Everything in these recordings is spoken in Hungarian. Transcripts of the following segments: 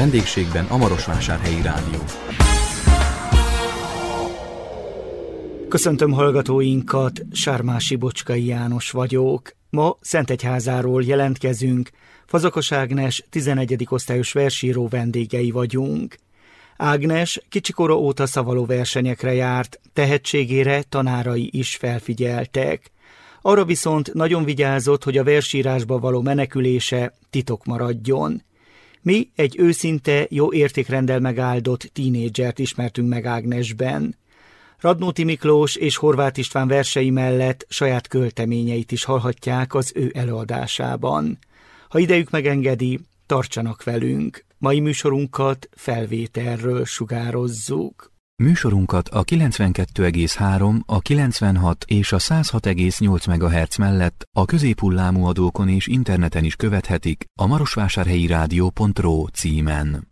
Vendégségben a Marosvásárhelyi Rádió. Köszöntöm hallgatóinkat, Sármási Bocskai János vagyok. Ma Szentegyházáról jelentkezünk, Fazakas Ágnes 11. osztályos versíró vendégei vagyunk. Ágnes kicsikora óta szavaló versenyekre járt, tehetségére tanárai is felfigyeltek. Arra viszont nagyon vigyázott, hogy a versírásba való menekülése titok maradjon. Mi egy őszinte, jó értékrenddel megáldott tínédzsert ismertünk meg Ágnesben. Radnóti Miklós és Horváth István versei mellett saját költeményeit is hallhatják az ő előadásában. Ha idejük megengedi, tartsanak velünk. Mai műsorunkat felvételről sugározzuk. Műsorunkat a 92,3, a 96 és a 106,8 MHz mellett a középhullámú adókon és interneten is követhetik a marosvásárhelyi rádió.ro címen.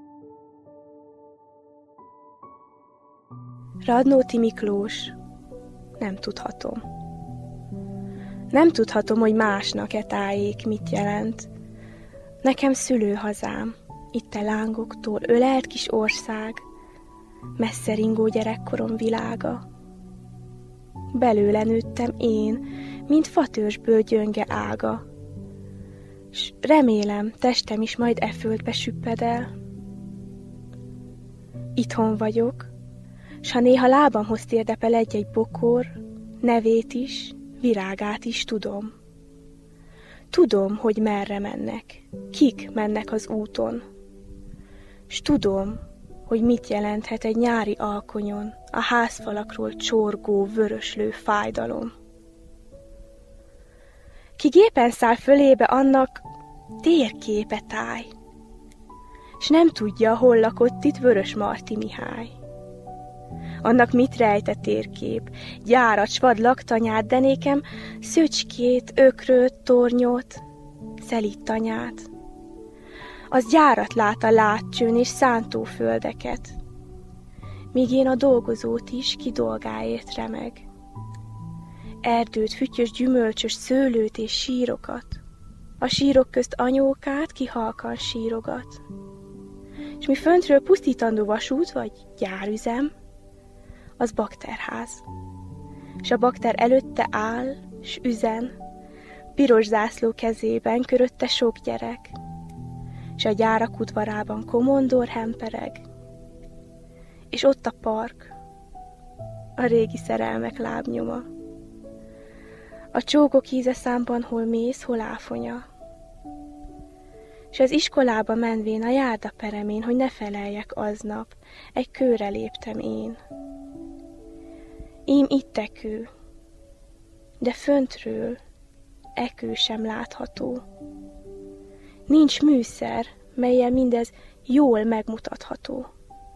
Radnóti Miklós. Nem tudhatom. Nem tudhatom, hogy másnak e tájék mit jelent. Nekem szülőhazám, itt a lángoktól ölelt kis ország, messze ringó gyerekkorom világa. Belőle nőttem én, mint fatörzsből gyönge ága, s remélem, testem is majd e földbe süpped el. Itthon vagyok, s ha néha lábamhoz térdepel egy-egy bokor, nevét is, virágát is tudom. Tudom, hogy merre mennek, kik mennek az úton, s tudom, hogy mit jelenthet egy nyári alkonyon a házfalakról csorgó, vöröslő fájdalom. Ki gépen száll fölébe, annak térképe táj, s nem tudja, hol lakott itt Vörösmarty Mihály. Annak mit rejt a térkép, gyárat, s vad laktanyát, de nékem szöcskét, ökröt, tornyot, szelíd tanyát. Az gyárat lát a látcsőn és szántóföldeket, míg én a dolgozót is ki dolgáért remeg. Erdőt, füttyös, gyümölcsös, szőlőt és sírokat, a sírok közt anyókát ki halkan sírogat. És mi föntről pusztítandó vasút vagy gyárüzem, az bakterház. S a bakter előtte áll, s üzen, piros zászló kezében körötte sok gyerek, s a gyárak udvarában komondor hempereg, és ott a park, a régi szerelmek lábnyoma. A csókok íze számban hol mész, hol áfonya, s az iskolába menvén a járda peremén, hogy ne feleljek aznap, egy kőre léptem én. Ím itt ekő, de föntről ekő sem látható. Nincs műszer, mellyel mindez jól megmutatható.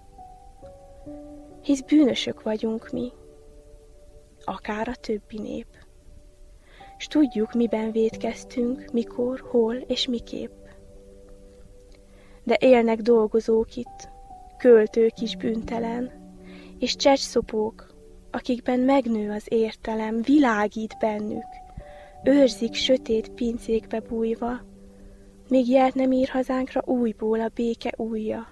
Hisz bűnösök vagyunk mi, akár a többi nép. S tudjuk, miben vétkeztünk, mikor, hol és miképp. De élnek dolgozók itt, költők is bűntelen, és csecsszopók, akikben megnő az értelem, világít bennük, őrzik sötét pincékbe bújva, míg jelt nem ír hazánkra újból a béke ujja.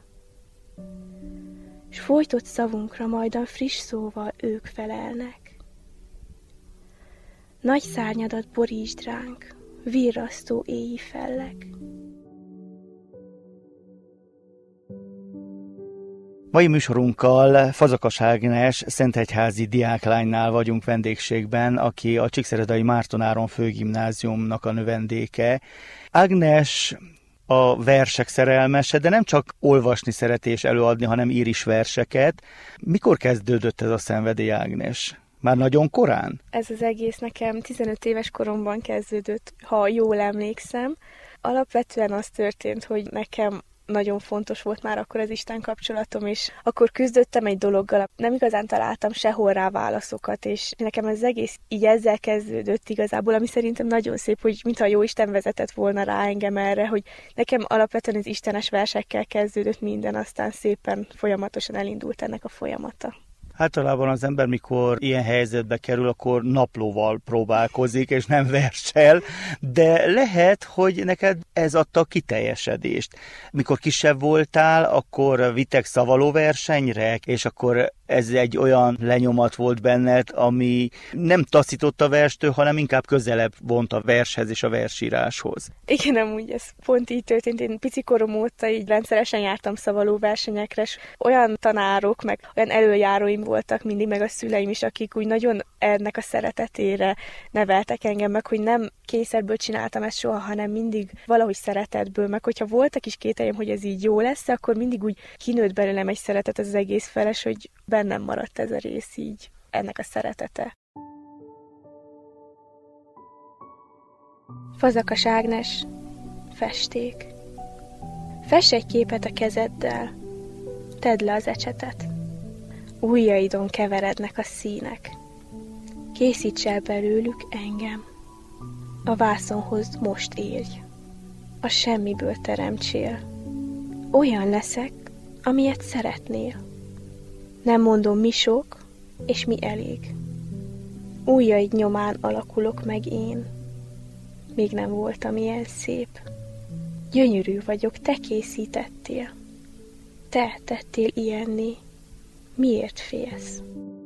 S folytott szavunkra majdan friss szóval ők felelnek. Nagy szárnyadat borítsd ránk, virrasztó éji fellek. Mai műsorunkkal Fazakas Ágnes szentegyházi diáklánynál vagyunk vendégségben, aki a Csíkszeredai Márton Áron Főgimnáziumnak a növendéke. Ágnes a versek szerelmese, de nem csak olvasni szereti és előadni, hanem ír is verseket. Mikor kezdődött ez a szenvedély, Ágnes? Már nagyon korán? Ez az egész nekem 15 éves koromban kezdődött, ha jól emlékszem. Alapvetően az történt, hogy nekem nagyon fontos volt már akkor az Isten kapcsolatom, és akkor küzdöttem egy dologgal, nem igazán találtam sehol rá válaszokat, és nekem ez egész így ezzel kezdődött igazából, ami szerintem nagyon szép, hogy mintha jó Isten vezetett volna rá engem erre, hogy nekem alapvetően az istenes versekkel kezdődött minden, aztán szépen folyamatosan elindult ennek a folyamata. Általában az ember, mikor ilyen helyzetbe kerül, akkor naplóval próbálkozik, és nem verssel, de lehet, hogy neked ez adta a kiteljesedést. Mikor kisebb voltál, akkor vittek szavalóversenyre, és akkor ez egy olyan lenyomat volt benned, ami nem taszított a verstől, hanem inkább közelebb vont a vershez és a versíráshoz. Igen, amúgy ez pont így történt. Én picikorom óta így rendszeresen jártam szavalóversenyekre, és olyan tanárok, meg olyan előjáróim voltak mindig, meg a szüleim is, akik úgy nagyon ennek a szeretetére neveltek engem, meg hogy nem kényszerből csináltam ezt soha, hanem mindig valahogy szeretetből, meg hogyha voltak is kételjeim, hogy ez így jó lesz, akkor mindig úgy kinőtt belőlem egy szeretet az egész feles, hogy bennem maradt ez a rész így, ennek a szeretete. Fazakas Ágnes, festék. Fess egy képet a kezeddel, tedd le az ecsetet. Ujjaidon keverednek a színek. Készíts el belőlük engem. A vászonhoz most érj. A semmiből teremtsél. Olyan leszek, amilyet szeretnél. Nem mondom, mi sok, és mi elég. Ujjaid nyomán alakulok meg én. Még nem voltam ilyen szép. Gyönyörű vagyok, te készítettél. Te tettél ilyenné. Miért félsz?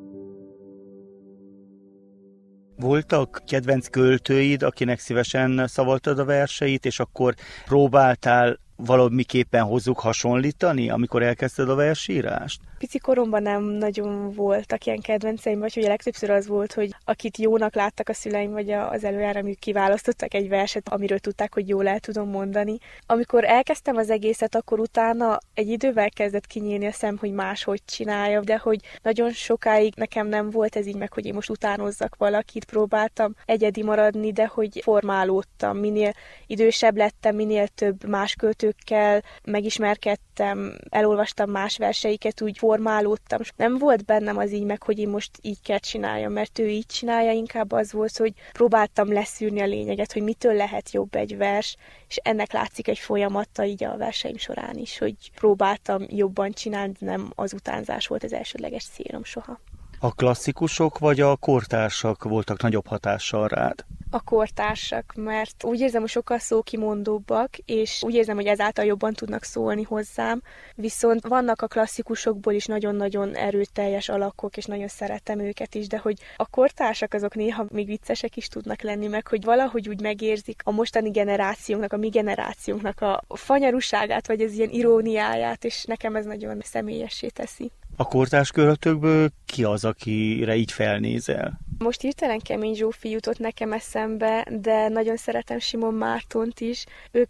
Voltak kedvenc költőid, akinek szívesen szavaltad a verseit, és akkor próbáltál valamiképpen hozzuk hasonlítani, amikor elkezdted a versírást? Pici koromban nem nagyon voltak ilyen kedvenceim, vagy hogy a legtöbbször az volt, hogy akit jónak láttak a szüleim, vagy az előjáróim, kiválasztottak egy verset, amiről tudták, hogy jól el tudom mondani. Amikor elkezdtem az egészet, akkor utána egy idővel kezdett kinyílni a szem, hogy máshogy csinálja, de hogy nagyon sokáig nekem nem volt ez így meg, hogy én most utánozzak valakit, próbáltam egyedi maradni, de hogy formálódtam. Minél idősebb lettem, minél több más költőkkel megismerkedtem, elolvastam más verseiket, úgy formálódtam. Nem volt bennem az így meg, hogy én most így kell csináljam, mert ő így csinálja, inkább az volt, hogy próbáltam leszűrni a lényeget, hogy mitől lehet jobb egy vers, és ennek látszik egy folyamata így a verseim során is, hogy próbáltam jobban csinálni, nem az utánzás volt az elsődleges célom soha. A klasszikusok vagy a kortársak voltak nagyobb hatással rád? A kortársak, mert úgy érzem, hogy sokkal szókimondóbbak, és úgy érzem, hogy ezáltal jobban tudnak szólni hozzám, viszont vannak a klasszikusokból is nagyon-nagyon erőteljes alakok, és nagyon szeretem őket is, de hogy a kortársak azok néha még viccesek is tudnak lenni, meg hogy valahogy úgy megérzik a mostani generációnknak, a mi generációnknak a fanyarúságát, vagy az ilyen iróniáját, és nekem ez nagyon személyessé teszi. A kortárs költőkből ki az, akire így felnézel? Most hirtelen Kemény Zsófi jutott nekem eszembe, de nagyon szeretem Simon Mártont is.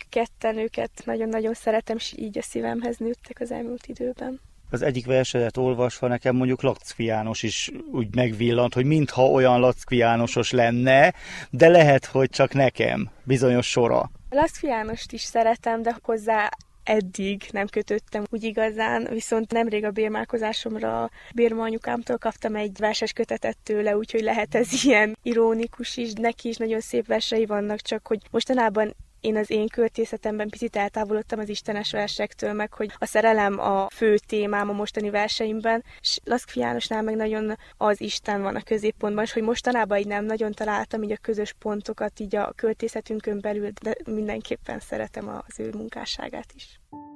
Őket nagyon-nagyon szeretem, és így a szívemhez nőttek az elmúlt időben. Az egyik versedet olvasva nekem mondjuk Lackfi János is úgy megvillant, hogy mintha olyan Lackfi Jánosos lenne, de lehet, hogy csak nekem bizonyos sora. Lackfi Jánost is szeretem, de hozzá eddig nem kötöttem úgy igazán, viszont nemrég a bérmálkozásomra a Bérma anyukámtól kaptam egy verses kötetet tőle, úgyhogy lehet ez ilyen irónikus is, neki is nagyon szép versei vannak, csak hogy mostanában én az én költészetemben picit eltávolodtam az istenes versektől, meg hogy a szerelem a fő témám a mostani verseimben, és Lackfi Jánosnál meg nagyon az Isten van a középpontban, és hogy mostanában így nem nagyon találtam így a közös pontokat így a költészetünkön belül, de mindenképpen szeretem az ő munkásságát is.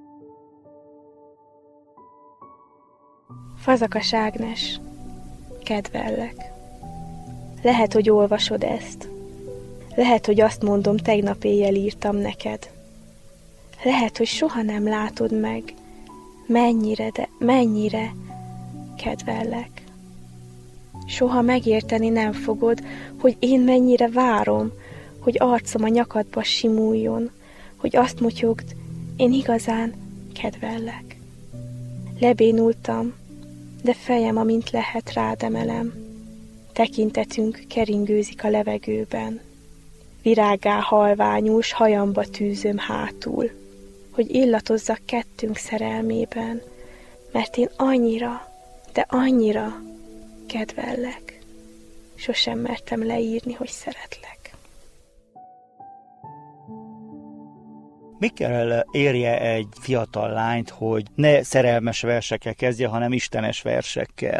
Fazakas Ágnes, kedvellek. Lehet, hogy olvasod ezt. Lehet, hogy azt mondom, tegnap éjjel írtam neked. Lehet, hogy soha nem látod meg, mennyire kedvellek. Soha megérteni nem fogod, hogy én mennyire várom, hogy arcom a nyakadba simuljon, hogy azt motyogd, én igazán kedvellek. Lebénultam, de fejem, amint lehet, rád emelem. Tekintetünk keringőzik a levegőben. Virággá halványul, s hajamba tűzöm hátul, hogy illatozzak kettőnk szerelmében, mert én annyira, de annyira kedvellek. Sosem mertem leírni, hogy szeretlek. Mi kell érje egy fiatal lányt, hogy ne szerelmes versekkel kezdje, hanem istenes versekkel?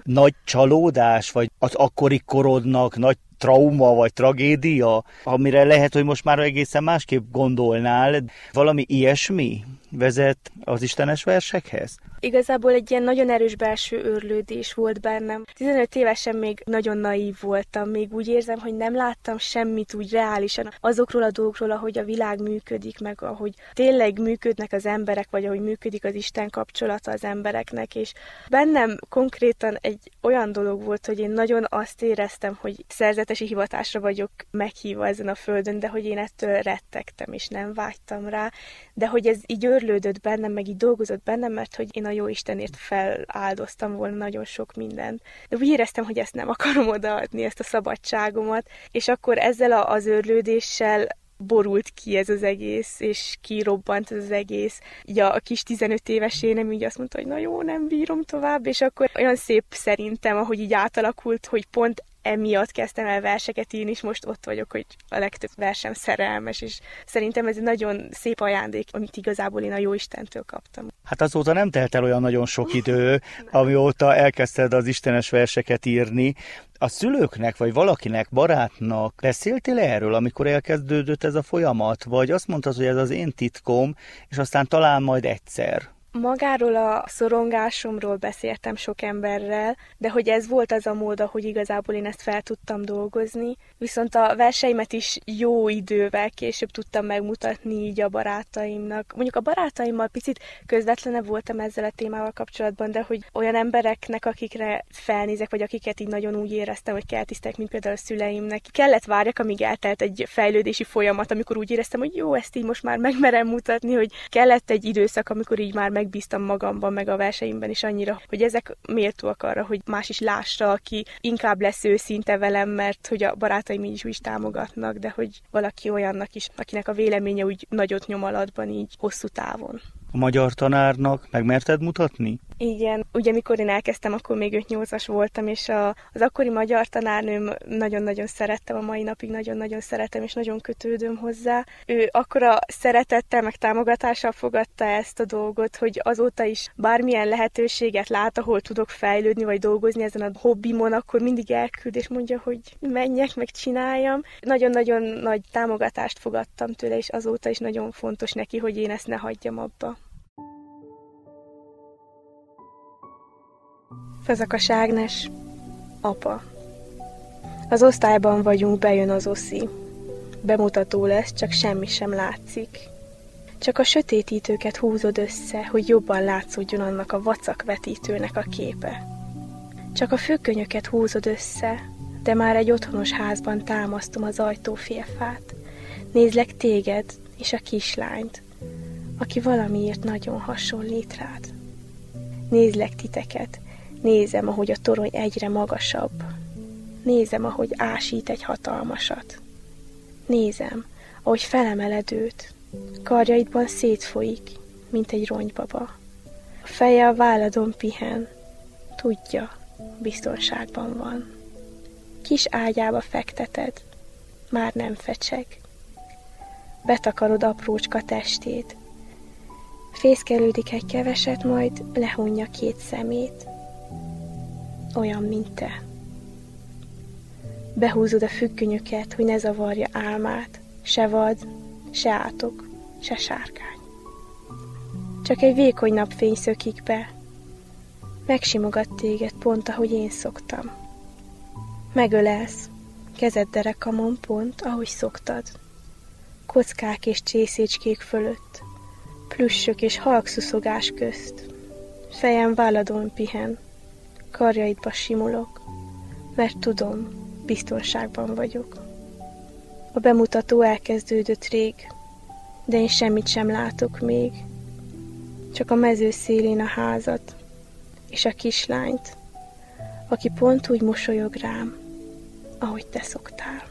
nagy csalódás, vagy az akkori korodnak nagy trauma vagy tragédia, amire lehet, hogy most már egészen másképp gondolnál. Valami ilyesmi vezet az istenes versekhez? Igazából egy ilyen nagyon erős belső őrlődés volt bennem. 15 évesen még nagyon naív voltam, még úgy érzem, hogy nem láttam semmit úgy reálisan azokról a dolgokról, ahogy a világ működik, meg ahogy tényleg működnek az emberek, vagy ahogy működik az Isten kapcsolata az embereknek, és bennem konkrétan egy olyan dolog volt, hogy én nagyon azt éreztem, hogy szerzetesi hivatásra vagyok meghívva ezen a földön, de hogy én ettől rettegtem, és nem vágytam rá, de hogy ez így őrlődött bennem, meg így dolgozott bennem, mert hogy én a jó Istenért feláldoztam volna nagyon sok mindent. De úgy éreztem, hogy ezt nem akarom odaadni, ezt a szabadságomat, és akkor ezzel az őrlődéssel borult ki ez az egész, és kirobbant ez az egész. Így a kis 15 éves énem így azt mondta, hogy na jó, nem bírom tovább, és akkor olyan szép szerintem, ahogy így átalakult, hogy pont emiatt kezdtem el verseket írni, és most ott vagyok, hogy a legtöbb versem szerelmes, és szerintem ez egy nagyon szép ajándék, amit igazából én a Jóistentől kaptam. Hát azóta nem telt el olyan nagyon sok idő, amióta elkezdted az istenes verseket írni. A szülőknek, vagy valakinek, barátnak beszéltél erről, amikor elkezdődött ez a folyamat? Vagy azt mondtad, hogy ez az én titkom, és aztán talán majd egyszer? Magáról a szorongásomról beszéltem sok emberrel, de hogy ez volt az a mód, hogy igazából én ezt fel tudtam dolgozni, viszont a verseimet is jó idővel később tudtam megmutatni így a barátaimnak. Mondjuk a barátaimmal picit közvetlenebb voltam ezzel a témával kapcsolatban, de hogy olyan embereknek, akikre felnézek, vagy akiket így nagyon úgy éreztem, hogy kell tisztelek, mint például a szüleimnek, kellett várjak, amíg eltelt egy fejlődési folyamat, amikor úgy éreztem, hogy jó, ezt így most már megmerem mutatni, hogy kellett egy időszak, amikor így már megbíztam magamban, meg a verseimben is annyira, hogy ezek méltóak arra, hogy más is lássa, aki inkább lesz őszinte velem, mert hogy a barátaim így is támogatnak, de hogy valaki olyannak is, akinek a véleménye úgy nagyot nyom alatban, így hosszú távon. A magyar tanárnak megmerted mutatni? Igen, ugye mikor én elkezdtem, akkor még 5-8-as voltam, és az akkori magyar tanárnőm nagyon-nagyon szerettem, a mai napig nagyon-nagyon szeretem, és nagyon kötődöm hozzá. Ő akkora szeretettel, meg támogatással fogadta ezt a dolgot, hogy azóta is bármilyen lehetőséget lát, ahol tudok fejlődni, vagy dolgozni ezen a hobbimon, akkor mindig elküld, és mondja, hogy menjek, meg csináljam. Nagyon-nagyon nagy támogatást fogadtam tőle, és azóta is nagyon fontos neki, hogy én ezt ne hagyjam abba. Fazekas Ágnes, apa. Az osztályban vagyunk, bejön az oszi. Bemutató lesz, csak semmi sem látszik. Csak a sötétítőket húzod össze, hogy jobban látszódjon annak a vacakvetítőnek a képe. Csak a függönyöket húzod össze, de már egy otthonos házban támasztom az ajtófélfát. Nézlek téged és a kislányt, aki valamiért nagyon hasonlít rád. Nézlek titeket, nézem, ahogy a torony egyre magasabb. Nézem, ahogy ásít egy hatalmasat. Nézem, ahogy felemeled őt. Karjaidban szétfolyik, mint egy ronybaba. A feje a válladon pihen. Tudja, biztonságban van. Kis ágyába fekteted, már nem fecseg. Betakarod aprócska testét. Fészkelődik egy keveset, majd lehunja 2 szemét. Olyan, mint te. Behúzod a függönyöket, hogy ne zavarja álmát, se vad, se átok, se sárkány. Csak egy vékony napfény szökik be. Megsimogat téged pont, ahogy én szoktam. Megölelsz, kezed derekamon pont, ahogy szoktad. Kockák és csészécskék fölött, plüssök és halkszuszogás közt. Fejem válladon pihen, karjaidba simulok, mert tudom, biztonságban vagyok. A bemutató elkezdődött rég, de én semmit sem látok még. Csak a mező szélén a házat, és a kislányt, aki pont úgy mosolyog rám, ahogy te szoktál.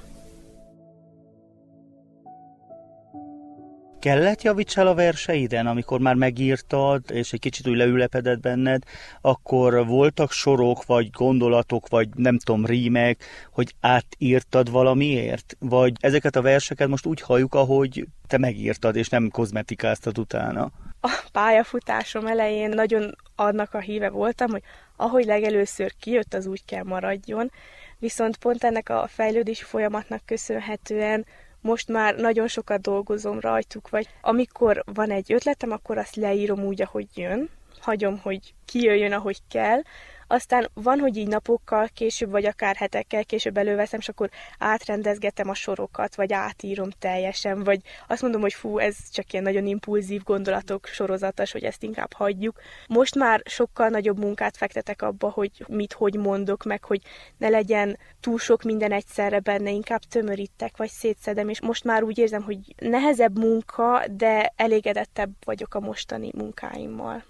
Kellett javítsál a verseiden, amikor már megírtad, és egy kicsit úgy leülepedett benned, akkor voltak sorok, vagy gondolatok, vagy nem tudom, rímek, hogy átírtad valamiért? Vagy ezeket a verseket most úgy halljuk, ahogy te megírtad, és nem kozmetikáztad utána? A pályafutásom elején nagyon annak a híve voltam, hogy ahogy legelőször kijött, az úgy kell maradjon, viszont pont ennek a fejlődési folyamatnak köszönhetően most már nagyon sokat dolgozom rajtuk, vagy amikor van egy ötletem, akkor azt leírom úgy, ahogy jön, hagyom, hogy kijöjjön, ahogy kell, aztán van, hogy így napokkal később, vagy akár hetekkel később előveszem, és akkor átrendezgetem a sorokat, vagy átírom teljesen, vagy azt mondom, hogy fú, ez csak ilyen nagyon impulzív gondolatok sorozatos, hogy ezt inkább hagyjuk. Most már sokkal nagyobb munkát fektetek abba, hogy mit, hogy mondok, meg hogy ne legyen túl sok minden egyszerre benne, inkább tömörítek, vagy szétszedem, és most már úgy érzem, hogy nehezebb munka, de elégedettebb vagyok a mostani munkáimmal.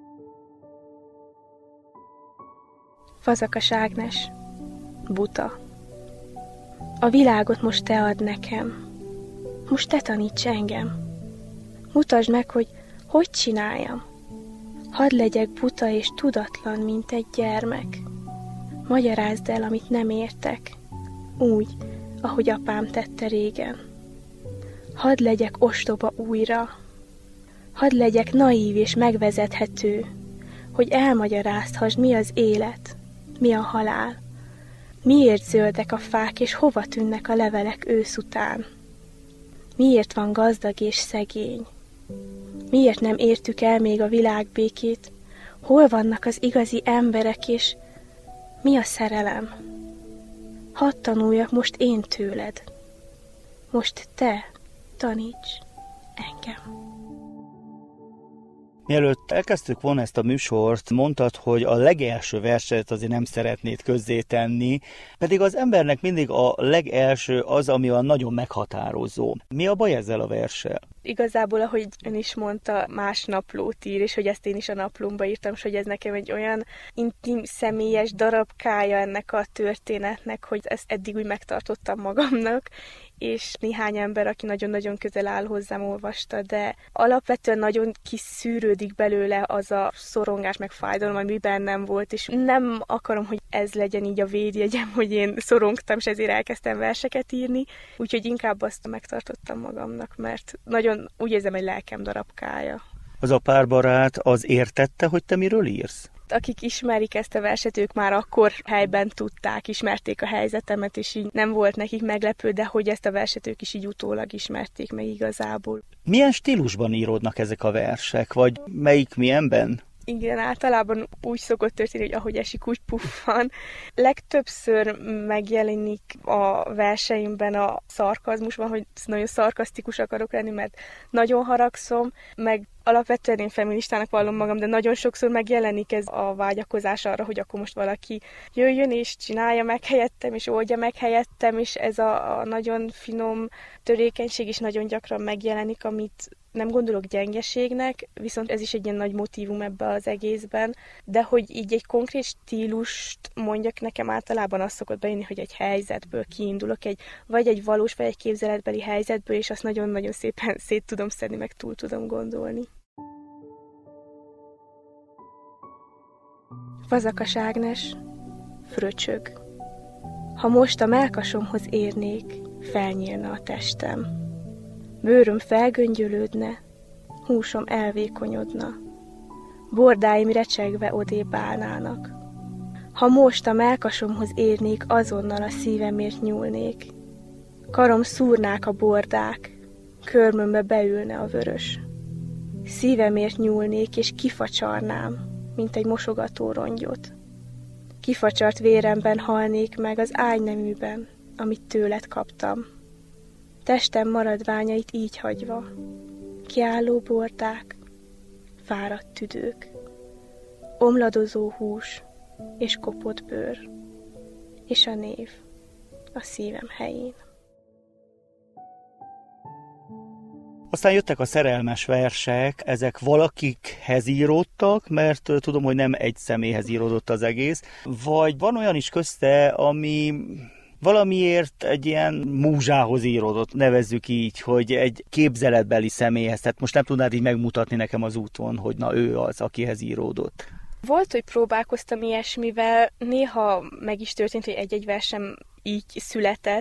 Fazekas Ágnes, Buta. A világot most te add nekem. Most te taníts engem. Mutasd meg, hogy csináljam. Hadd legyek buta és tudatlan, mint egy gyermek. Magyarázd el, amit nem értek. Úgy, ahogy apám tette régen. Hadd legyek ostoba újra. Hadd legyek naív és megvezethető, hogy elmagyarázhassd, mi az élet, mi a halál, miért zöldek a fák, és hova tűnnek a levelek ősz után, miért van gazdag és szegény, miért nem értük el még a világbékét, hol vannak az igazi emberek, és mi a szerelem. Hadd tanuljak most én tőled, most te taníts engem. Mielőtt elkezdtük volna ezt a műsort, mondtad, hogy a legelső verset azért nem szeretnéd közzétenni, pedig az embernek mindig a legelső az, ami a nagyon meghatározó. Mi a baj ezzel a verssel? Igazából, ahogy ön is mondta, más naplót ír, és hogy ezt én is a naplómba írtam, és hogy ez nekem egy olyan intim, személyes darabkája ennek a történetnek, hogy ezt eddig úgy megtartottam magamnak, és néhány ember, aki nagyon-nagyon közel áll hozzám, olvasta, de alapvetően nagyon kiszűrődik belőle az a szorongás meg fájdalom, ami bennem volt, és nem akarom, hogy ez legyen így a védjegyem, hogy én szorongtam, és ezért elkezdtem verseket írni, úgyhogy inkább azt megtartottam magamnak, mert nagyon úgy érzem, egy lelkem darabkája. Az a pár barát az értette, hogy te miről írsz? Akik ismerik ezt a verset, ők már akkor helyben tudták, ismerték a helyzetemet, és így nem volt nekik meglepő, de hogy ezt a verset ők is így utólag ismerték meg igazából. Milyen stílusban íródnak ezek a versek, vagy melyik milyenben? Igen, általában úgy szokott történni, hogy ahogy esik, úgy puffan. Legtöbbször megjelenik a verseimben a szarkazmusban, hogy nagyon szarkasztikus akarok lenni, mert nagyon haragszom, meg alapvetően én feministának vallom magam, de nagyon sokszor megjelenik ez a vágyakozás arra, hogy akkor most valaki jöjjön és csinálja meg helyettem, és oldja meg helyettem, és ez a nagyon finom törékenység is nagyon gyakran megjelenik, amit nem gondolok gyengeségnek, viszont ez is egy ilyen nagy motívum ebbe az egészben, de hogy így egy konkrét stílust mondjak, nekem általában az szokott bejönni, hogy egy helyzetből kiindulok, vagy egy valós, vagy egy képzeletbeli helyzetből, és azt nagyon-nagyon szépen szét tudom szedni, meg túl tudom gondolni. Fazekas Ágnes, Fröcsög. Ha most a mellkasomhoz érnék, felnyílna a testem. Bőröm felgöngyölődne, húsom elvékonyodna, bordáim recsegve odébb állnának. Ha most a mellkasomhoz érnék, azonnal a szívemért nyúlnék. Karom szúrnák a bordák, körmömbe beülne a vörös. Szívemért nyúlnék, és kifacsarnám, mint egy mosogató rongyot. Kifacsart véremben halnék meg az ágyneműben, amit tőled kaptam. Testem maradványait így hagyva, kiálló bordák, fáradt tüdők, omladozó hús és kopott bőr, és a név a szívem helyén. Aztán jöttek a szerelmes versek, ezek valakikhez íródtak, mert tudom, hogy nem egy személyhez íródott az egész, vagy van olyan is közte, ami valamiért egy ilyen múzsához íródott, nevezzük így, hogy egy képzeletbeli személyhez, tehát most nem tudnád így megmutatni nekem az úton, hogy na ő az, akihez íródott. Volt, hogy próbálkoztam ilyesmivel, néha meg is történt, hogy egy-egy versem így született,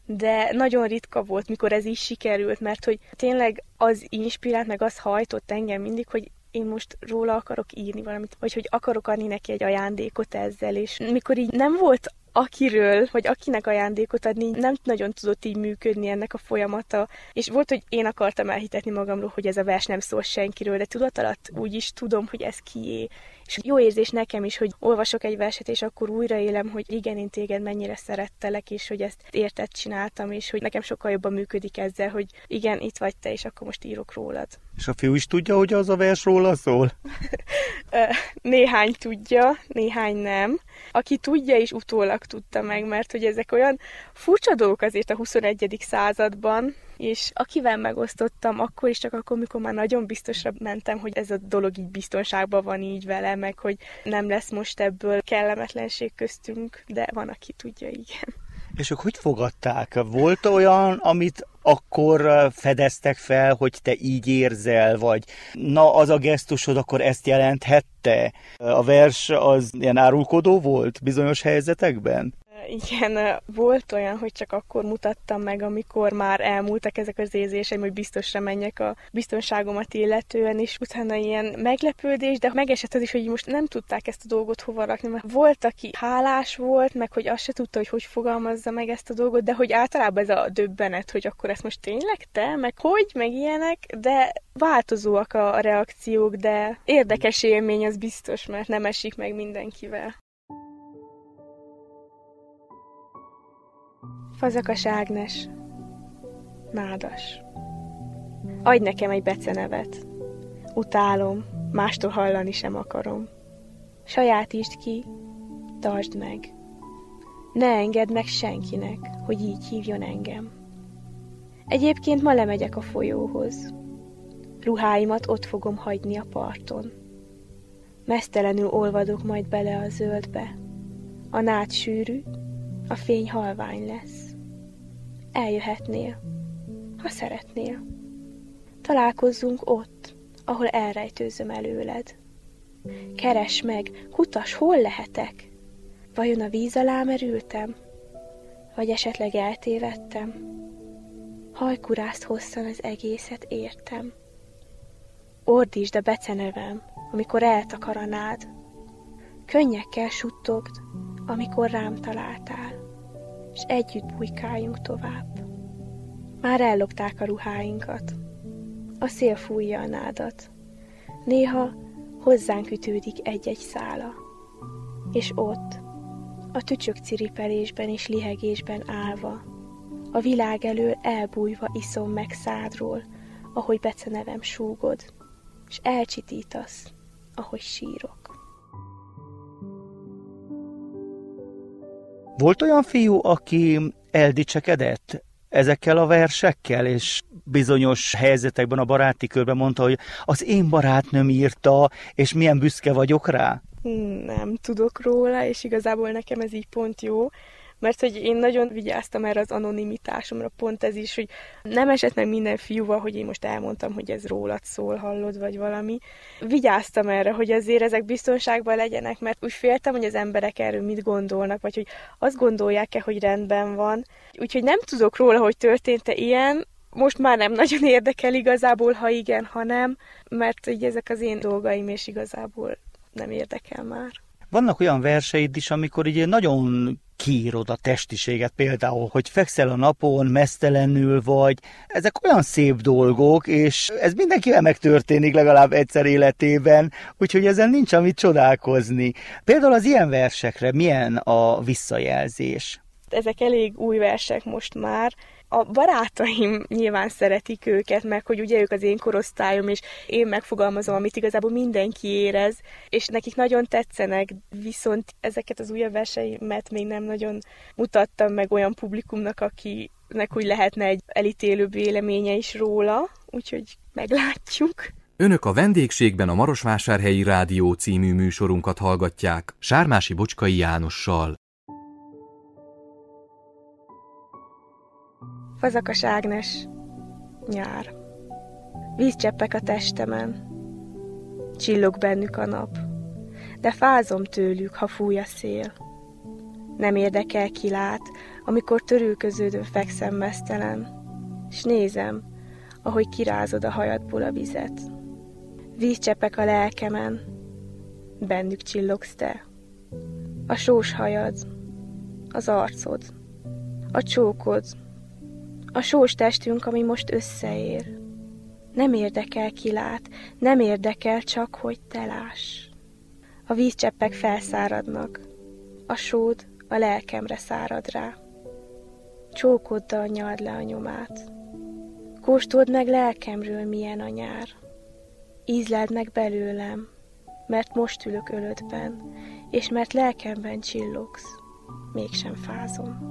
de nagyon ritka volt, mikor ez is sikerült, mert hogy tényleg az inspirált, meg az hajtott engem mindig, hogy én most róla akarok írni valamit, vagy hogy akarok adni neki egy ajándékot ezzel, és mikor így nem volt akiről, vagy akinek ajándékot adni, nem nagyon tudott így működni ennek a folyamata, és volt, hogy én akartam elhitetni magamról, hogy ez a vers nem szól senkiről, de tudat alatt úgy is tudom, hogy ez kié. És jó érzés nekem is, hogy olvasok egy verset, és akkor újraélem, hogy igen, én téged mennyire szerettelek, és hogy ezt érted csináltam, és hogy nekem sokkal jobban működik ezzel, hogy igen, itt vagy te, és akkor most írok rólad. És a fiú is tudja, hogy az a vers róla szól? Néhány tudja, néhány nem. Aki tudja is utólag tudta meg, mert hogy ezek olyan furcsa dolgok azért a 21. században, és akivel megosztottam, akkor is csak akkor, mikor már nagyon biztosra mentem, hogy ez a dolog így biztonságban van így vele, meg hogy nem lesz most ebből kellemetlenség köztünk, de van, aki tudja, igen. És ők hogy fogadták? Volt olyan, amit akkor fedeztek fel, hogy te így érzel, vagy na, az a gesztusod akkor ezt jelenthette? A vers az ilyen árulkodó volt bizonyos helyzetekben? Igen, volt olyan, hogy csak akkor mutattam meg, amikor már elmúltak ezek az érzéseim, hogy biztosra menjek a biztonságomat illetően, és utána ilyen meglepődés, de megesett az is, hogy most nem tudták ezt a dolgot hova rakni, mert volt, aki hálás volt, meg hogy azt se tudta, hogy fogalmazza meg ezt a dolgot, de hogy általában ez a döbbenet, hogy akkor ezt most tényleg te, meg hogy, meg ilyenek, de változóak a reakciók, de érdekes élmény az biztos, mert nem esik meg mindenkivel. Fazakas Ágnes, Nádas. Adj nekem egy becenevet. Utálom, mástól hallani sem akarom. Sajátítsd ki, tartsd meg. Ne engedd meg senkinek, hogy így hívjon engem. Egyébként ma lemegyek a folyóhoz. Ruháimat ott fogom hagyni a parton. Meztelenül olvadok majd bele a zöldbe. A nád sűrű, a fény halvány lesz. Eljöhetnél, ha szeretnél. Találkozzunk ott, ahol elrejtőzöm előled. Keresd meg, kutas, hol lehetek? Vajon a víz alá merültem? Vagy esetleg eltévedtem? Hajkurászt hosszan az egészet értem. Ordítsd a becenevem, amikor eltakar a nád. Könnyekkel suttogd, amikor rám találtál, és együtt bujkáljunk tovább. Már ellopták a ruháinkat, a szél fújja a nádat, néha hozzánk ütődik egy-egy szála, és ott, a tücsök ciripelésben és lihegésben állva, a világ elől elbújva iszom meg szádról, ahogy becenevem súgod, és elcsitítasz, ahogy sírok. Volt olyan fiú, aki eldicsekedett ezekkel a versekkel, és bizonyos helyzetekben a baráti körben mondta, hogy az én barátnőm írta, és milyen büszke vagyok rá? Nem tudok róla, és igazából nekem ez így pont jó, mert hogy én nagyon vigyáztam erre az anonimitásomra, pont ez is, hogy nem esett meg minden fiúval, hogy én most elmondtam, hogy ez rólad szól, hallod, vagy valami. Vigyáztam erre, hogy azért ezek biztonságban legyenek, mert úgy féltem, hogy az emberek erről mit gondolnak, vagy hogy azt gondolják-e, hogy rendben van. Úgyhogy nem tudok róla, hogy történt-e ilyen, most már nem nagyon érdekel igazából, ha igen, ha nem, mert így ezek az én dolgaim, és igazából nem érdekel már. Vannak olyan verseid is, amikor így nagyon kiírod a testiséget, például, hogy fekszel a napon, meztelenül vagy. Ezek olyan szép dolgok, és ez mindenkivel megtörténik legalább egyszer életében, úgyhogy ezen nincs amit csodálkozni. Például az ilyen versekre milyen a visszajelzés? Ezek elég új versek most már. A barátaim nyilván szeretik őket, meg hogy ugye ők az én korosztályom, és én megfogalmazom, amit igazából mindenki érez, és nekik nagyon tetszenek, viszont ezeket az újabb verseimet még nem nagyon mutattam meg olyan publikumnak, akinek úgy lehetne egy elítélő véleménye is róla, úgyhogy meglátjuk. Önök a vendégségben a Marosvásárhelyi Rádió című műsorunkat hallgatják Sármási Bocskai Jánossal. Fazakas Ágnes, nyár. Vízcseppek a testemen, csillog bennük a nap, de fázom tőlük, ha fúj a szél. Nem érdekel, ki lát, amikor törülköződve fekszem meztelen, s nézem, ahogy kirázod a hajadból a vizet. Vízcseppek a lelkemen, bennük csillogsz te. A sós hajad, az arcod, a csókod, a sós testünk, ami most összeér. Nem érdekel, ki lát, nem érdekel, csak hogy te láss. A vízcseppek felszáradnak, a sód a lelkemre szárad rá. Csókoddal nyald le a nyomát. Kóstold meg lelkemről, milyen a nyár. Ízleld meg belőlem, mert most ülök ölödben, és mert lelkemben csillogsz, mégsem fázom.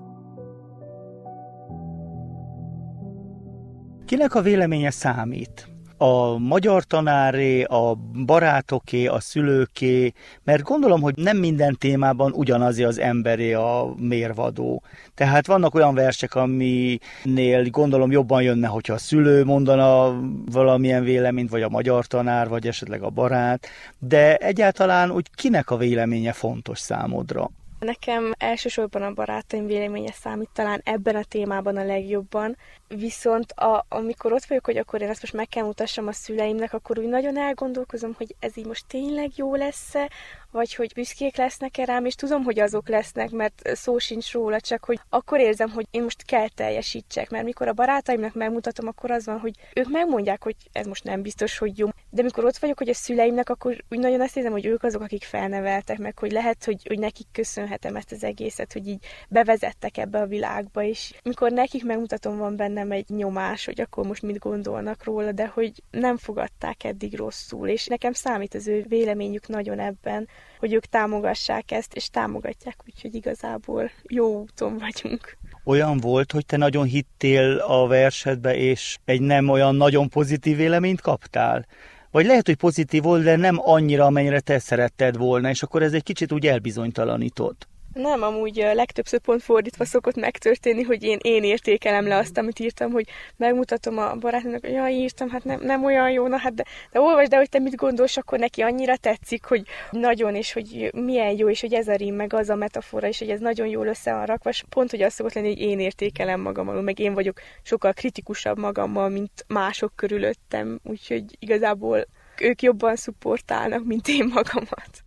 Kinek a véleménye számít? A magyar tanáré, a barátoké, a szülőké, mert gondolom, hogy nem minden témában ugyanaz az emberé a mérvadó. Tehát vannak olyan versek, aminél gondolom jobban jönne, hogyha a szülő mondana valamilyen véleményt, vagy a magyar tanár, vagy esetleg a barát, de egyáltalán úgy kinek a véleménye fontos számodra? Nekem elsősorban a barátaim véleménye számít talán ebben a témában a legjobban, viszont amikor ott vagyok, hogy akkor én ezt most meg kell mutassam a szüleimnek, akkor úgy nagyon elgondolkozom, hogy ez így most tényleg jó lesz-e, vagy hogy büszkék lesznek-e rám, és tudom, hogy azok lesznek, mert szó sincs róla, csak hogy akkor érzem, hogy én most kell teljesítsek, mert mikor a barátaimnak megmutatom, akkor az van, hogy ők megmondják, hogy ez most nem biztos, hogy jó. De mikor ott vagyok, hogy a szüleimnek, akkor úgy nagyon azt érzem, hogy ők azok, akik felneveltek meg, hogy lehet, hogy nekik köszönhetem ezt az egészet, hogy így bevezettek ebbe a világba, és mikor nekik megmutatom, van bennem egy nyomás, hogy akkor most mit gondolnak róla, de hogy nem fogadták eddig rosszul, és nekem számít az ő véleményük nagyon ebben, hogy ők támogassák ezt, és támogatják, úgyhogy igazából jó úton vagyunk. Olyan volt, hogy te nagyon hittél a versedbe, és egy nem olyan nagyon pozitív véleményt kaptál? Vagy lehet, hogy pozitív volt, de nem annyira, amennyire te szeretted volna, és akkor ez egy kicsit úgy elbizonytalanított. Nem, amúgy legtöbbször pont fordítva szokott megtörténni, hogy én értékelem le azt, amit írtam, hogy megmutatom a barátnak, hogy jaj, írtam, hát nem olyan jó, na hát de olvasd el, hogy te mit gondolsz, akkor neki annyira tetszik, hogy nagyon, és hogy milyen jó, és hogy ez a rím, meg az a metafora, és hogy ez nagyon jól össze van rakva, és pont, hogy az szokott lenni, hogy én értékelem magammal, meg én vagyok sokkal kritikusabb magammal, mint mások körülöttem, úgyhogy igazából ők jobban szupportálnak, mint én magamat.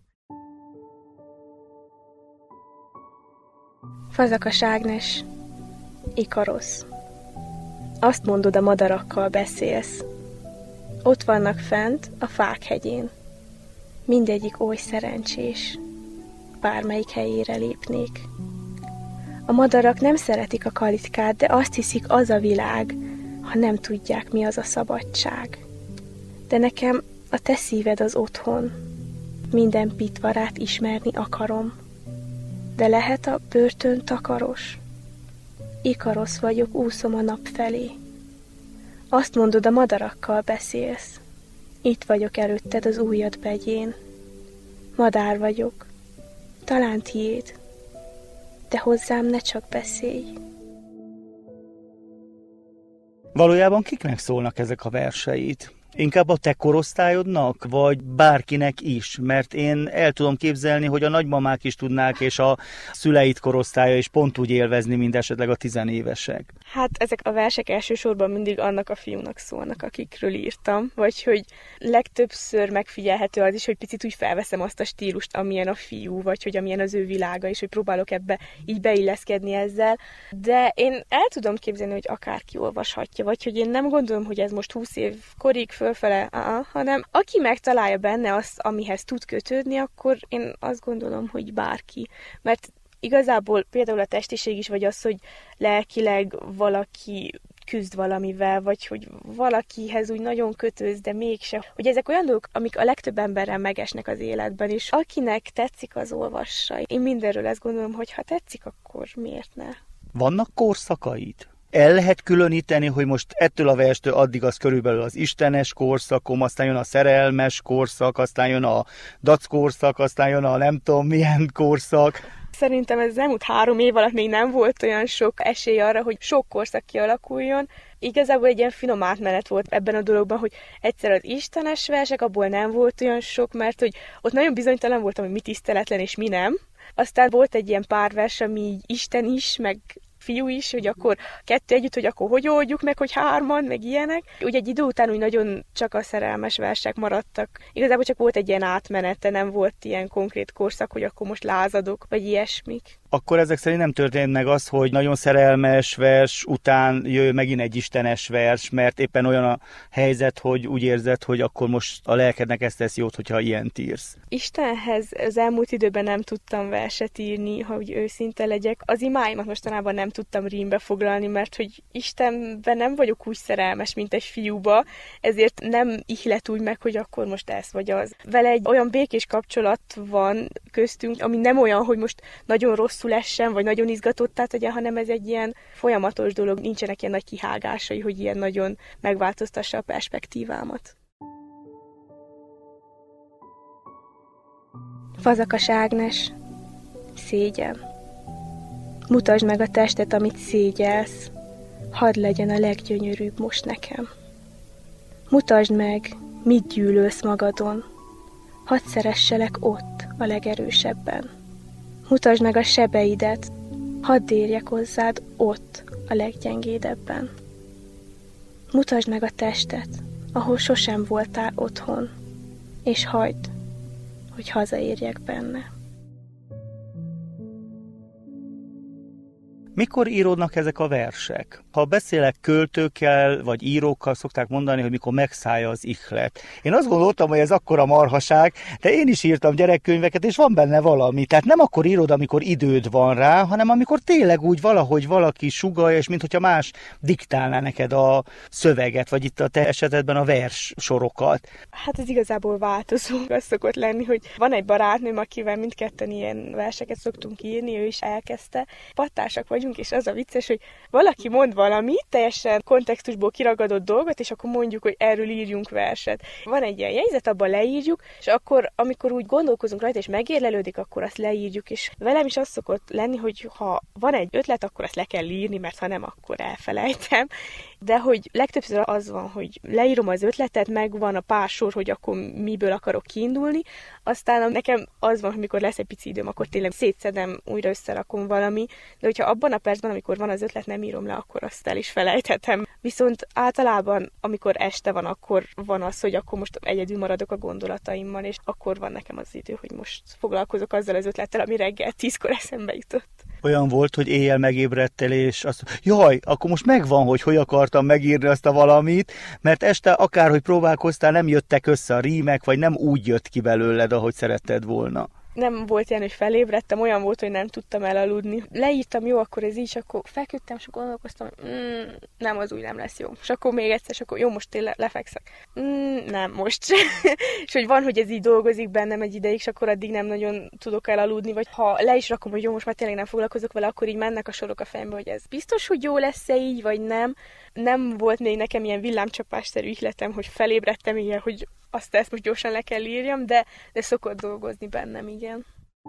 Fazekas Ágnes, Ikarosz. Azt mondod, a madarakkal beszélsz. Ott vannak fent, a fák hegyén. Mindegyik oly szerencsés, bármelyik helyére lépnék. A madarak nem szeretik a kalitkát, de azt hiszik, az a világ, ha nem tudják, mi az a szabadság. De nekem a te szíved az otthon. Minden pitvarát ismerni akarom. De lehet a börtön takaros? Ikarosz vagyok, úszom a nap felé. Azt mondod, a madarakkal beszélsz. Itt vagyok előtted az ujjad begyén. Madár vagyok, talán tiéd, de hozzám ne csak beszélj. Valójában kiknek szólnak ezek a verseit? Inkább a te korosztályodnak, vagy bárkinek is? Mert én el tudom képzelni, hogy a nagymamák is tudnák, és a szüleid korosztálya is pont úgy élvezni, mint esetleg a tizenévesek. Hát ezek a versek elsősorban mindig annak a fiúnak szólnak, akikről írtam, vagy hogy legtöbbször megfigyelhető az is, hogy picit úgy felveszem azt a stílust, amilyen a fiú, vagy hogy amilyen az ő világa, és hogy próbálok ebbe így beilleszkedni ezzel. De én el tudom képzelni, hogy akárki olvashatja, vagy hogy én nem gondolom, hogy ez most 20 év korig fölfele, hanem aki megtalálja benne azt, amihez tud kötődni, akkor én azt gondolom, hogy bárki. Mert igazából például a testiség is, vagy az, hogy lelkileg valaki küzd valamivel, vagy hogy valakihez úgy nagyon kötőz, de mégse. Hogy ezek olyan dolgok, amik a legtöbb emberrel megesnek az életben, és akinek tetszik, az olvassa. Én mindenről ezt gondolom, hogy ha tetszik, akkor miért ne? Vannak korszakaid? El lehet különíteni, hogy most ettől a verstől addig az körülbelül az istenes korszakom, aztán jön a szerelmes korszak, aztán jön a dac korszak, aztán jön a nem tudom milyen korszak. Szerintem ez az elmúlt 3 év alatt még nem volt olyan sok esély arra, hogy sok korszak kialakuljon. Igazából egy ilyen finom átmenet volt ebben a dologban, hogy egyszer az istenes versek, abból nem volt olyan sok, mert hogy ott nagyon bizonytalan voltam, hogy mi tiszteletlen és mi nem. Aztán volt egy ilyen pár vers, ami így Isten is, meg fiú is, hogy akkor 2 együtt, hogy akkor hogy oldjuk meg, hogy 3, meg ilyenek. Ugye egy idő után úgy nagyon csak a szerelmes versek maradtak. Igazából csak volt egy ilyen átmenete, nem volt ilyen konkrét korszak, hogy akkor most lázadok, vagy ilyesmik. Akkor ezek szerint nem történt meg az, hogy nagyon szerelmes vers után jöjjön megint egy istenes vers, mert éppen olyan a helyzet, hogy úgy érzed, hogy akkor most a lelkednek ezt tesz jót, hogyha ilyent írsz. Istenhez az elmúlt időben nem tudtam verset írni, hogy őszinte legyek. Az imáimat mostanában nem tudtam rímbe foglalni, mert hogy Istenben nem vagyok úgy szerelmes, mint egy fiúba, ezért nem ihlet úgy meg, hogy akkor most ez vagy az. Vele egy olyan békés kapcsolat van köztünk, ami nem olyan, hogy most nagyon rosszul essen, vagy nagyon izgatottá tegyen, hanem ez egy ilyen folyamatos dolog, nincsenek ilyen nagy kihágásai, hogy ilyen nagyon megváltoztassa a perspektívámat. Fazakas Ágnes, szégyen. Mutasd meg a testet, amit szégyelsz, hadd legyen a leggyönyörűbb most nekem. Mutasd meg, mit gyűlölsz magadon, hadd szeresselek ott, a legerősebben. Mutasd meg a sebeidet, hadd érjek hozzád ott, a leggyengédebben. Mutasd meg a testet, ahol sosem voltál otthon, és hagyd, hogy hazaérjek benne. Mikor íródnak ezek a versek? Ha beszélek költőkkel, vagy írókkal, szokták mondani, hogy mikor megszállja az ihlet. Én azt gondoltam, hogy ez akkora marhaság, de én is írtam gyerekkönyveket, és van benne valami. Tehát nem akkor írod, amikor időd van rá, hanem amikor tényleg úgy valahogy valaki sugallja, és mintha más diktálná neked a szöveget, vagy itt a te esetedben a vers sorokat. Hát ez igazából változó. Az szokott lenni, hogy van egy barátnőm, akivel mindketten ilyen verseket szoktunk írni, ő is elkezdte. Pattársak vagyunk, és az a vicces, hogy valaki mond valamit, teljesen kontextusból kiragadott dolgot, és akkor mondjuk, hogy erről írjunk verset. Van egy ilyen jegyzet, abban leírjuk, és akkor, amikor úgy gondolkozunk rajta, és megérlelődik, akkor azt leírjuk, és velem is az szokott lenni, hogy ha van egy ötlet, akkor azt le kell írni, mert ha nem, akkor elfelejtem. De hogy legtöbbször az van, hogy leírom az ötletet, megvan a pár sor, hogy akkor miből akarok kiindulni, aztán nekem az van, hogy mikor lesz egy pici időm, akkor tényleg szétszedem, újra összerakom valami, de hogyha abban a percben, amikor van az ötlet, nem írom le, akkor azt el is felejthetem. Viszont általában, amikor este van, akkor van az, hogy akkor most egyedül maradok a gondolataimmal, és akkor van nekem az idő, hogy most foglalkozok azzal az ötlettel, ami reggel 10-kor eszembe jutott. Olyan volt, hogy éjjel megébredtél, és azt jaj, akkor most megvan, hogy akartam megírni azt a valamit, mert este akárhogy próbálkoztál, nem jöttek össze a rímek, vagy nem úgy jött ki belőled, ahogy szeretted volna. Nem volt ilyen, hogy felébredtem, olyan volt, hogy nem tudtam elaludni. Leírtam, jó, akkor ez így, akkor feküdtem, és akkor gondolkoztam, hogy nem, az úgy nem lesz jó. És akkor még egyszer, és akkor jó, most tényleg lefekszek. Nem, most. És hogy van, hogy ez így dolgozik bennem egy ideig, és akkor addig nem nagyon tudok elaludni, vagy ha le is rakom, hogy jó, most már tényleg nem foglalkozok vele, akkor így mennek a sorok a fejembe, hogy ez biztos, hogy jó lesz-e így, vagy nem. Nem volt még nekem ilyen villámcsapásszerű ihletem, hogy felébredtem ilyen, hogy ezt most gyorsan le kell írjam, de szokott dolgozni bennem, igen.